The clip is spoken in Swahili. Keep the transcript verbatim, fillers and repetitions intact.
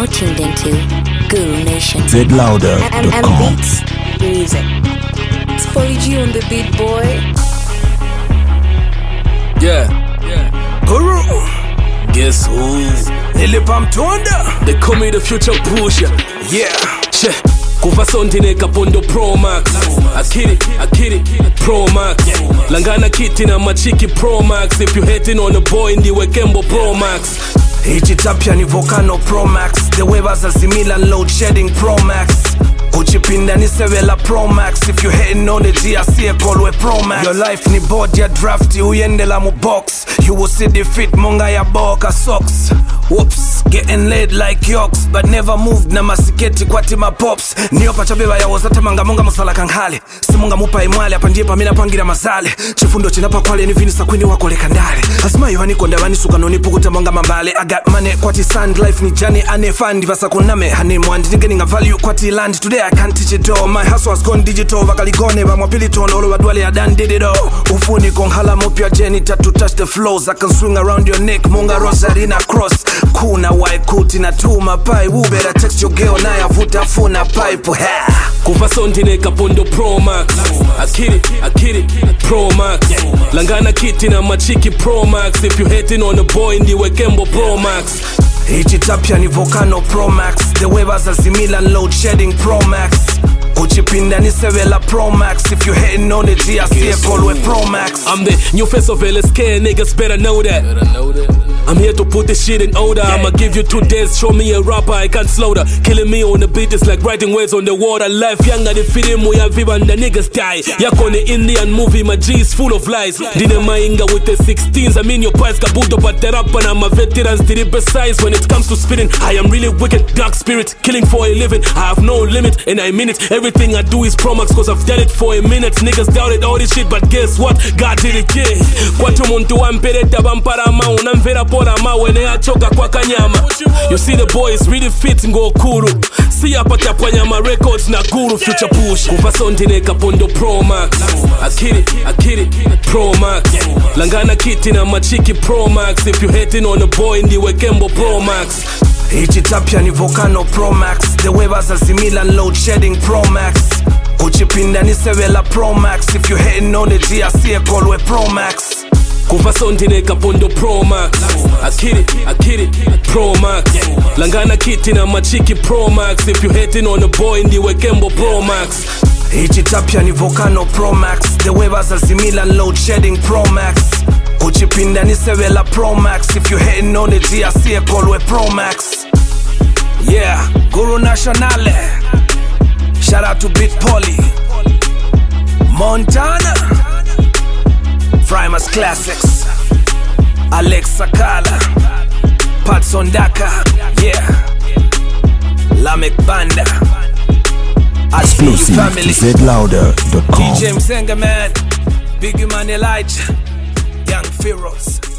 now tuned into Guru Nation. Z Louder dot com. And, and, and beats music. It's Polly G on the beat, boy. Yeah, yeah. Guru. Guess who? Nilipa mtonda. They call me the future pusher. Yeah. Che. Kuva sondine kapondo Pro Max. Akiri, akiri, Pro Max. Langana kiti na machiki Pro Max. If you hating on a boy ndiwe Kembo Pro Max. Hichi tapia ni Volcano Pro Max. The waivers are similar load shedding Pro Max. Uchipinda ni Sevela Pro Max. If you hating on the G R C call Pro Max. Your life ni board ya drafty uyendela mu box. You will see defeat monga ya boka socks. Whoops, getting laid like yokes, but never moved na masiketi kwati ma pops. Niyo pachabeba ya wazata manga munga musala kanghale. Simunga mupa imwale hapa ndiye pamina pangira masale. Chifundo chinapa kwale ni vini sakwini wako lekandale. Asma yohani konda wani sukano ni pukuta monga mambale. I got money kwati sand life ni jani ane fund. Vasa kuname hani mwandi ni getting a value kwati land. Today I can't teach it all. My hustle has gone digital. Vakaligone wa mwapili tono olo wadwale ya dan did it all. Ufuni konghala mupia janitor to touch the flows. I can swing around your neck munga rosarina cross. Kuna waikuti na tuma pai. Woo better text your girl na ya vuta funa pipe. Kuva sondine kapondo Pro Max. Akiri, akiri, Pro Max. Langana kiti na machiki Pro Max. If you hating on a boy ndiwe Kembo Pro Max. Hichi tapia ni Volcano Pro Max. The waivers are similar load shedding Pro Max. Uchipinda ni Sevela Pro Max. If you hating on the G R C call we Pro Max. I'm the new face of L S K, niggas better know that. Better know that. I'm here to put this shit in order. Yeah. I'ma give you two days, show me a rapper, I can't slow down. Killing me on the beat is like writing words on the water. Life younger than feeding we have even the niggas die. Yak on the Indian movie, my G is full of lies. Didn't mainga with the sixteens, I mean your price kabuto but the rap and I'm a veteran still precise. When it comes to spitting, I am really wicked, dark spirit, killing for a living. I have no limit and I mean it. Everything I do is Pro Max cause I've done it for a minute. Niggas doubted all this shit but guess what? God did it, yeah. Kwatu muntu wampeleta bampara mauna mvera pora mawe achoka kwa kanyama. You see the boy is really fit ngo kuru. See hapa tapwa nyama records na Guru future push. Kuva sondine kapondo Pro Max. Akiri, akiri, Pro Max. Langana kiti na machiki Pro Max. If you hating on a boy ndiwe Kembo Pro Max. Hichi tapia ni Volcano Pro Max. The waivers are similar load shedding Pro Max. Uchipinda ni Sevela Pro Max. If you hating on the G R C call we Pro Max. Kuva sondine kapondo Pro Max. Akiri, akiri, Pro Max. Langana kiti na machiki Pro Max. If you hating on a boy ndiwe Kembo Pro Max. Hichi tapia ni Volcano Pro Max. The waivers are similar load shedding Pro Max. Uchipinda ni Sevela Pro Max. If you hating on the G R C call we Pro Max. Yeah, Guru Nationale. Shout out to Bit Polly, Montana, Primus Classics, Alex Sakala, Patson Daka, yeah, Lamek Banda, Exclusive family, Z Louder dot com. D J Mzenga man, Biggie Man Elijah, Young Feroz.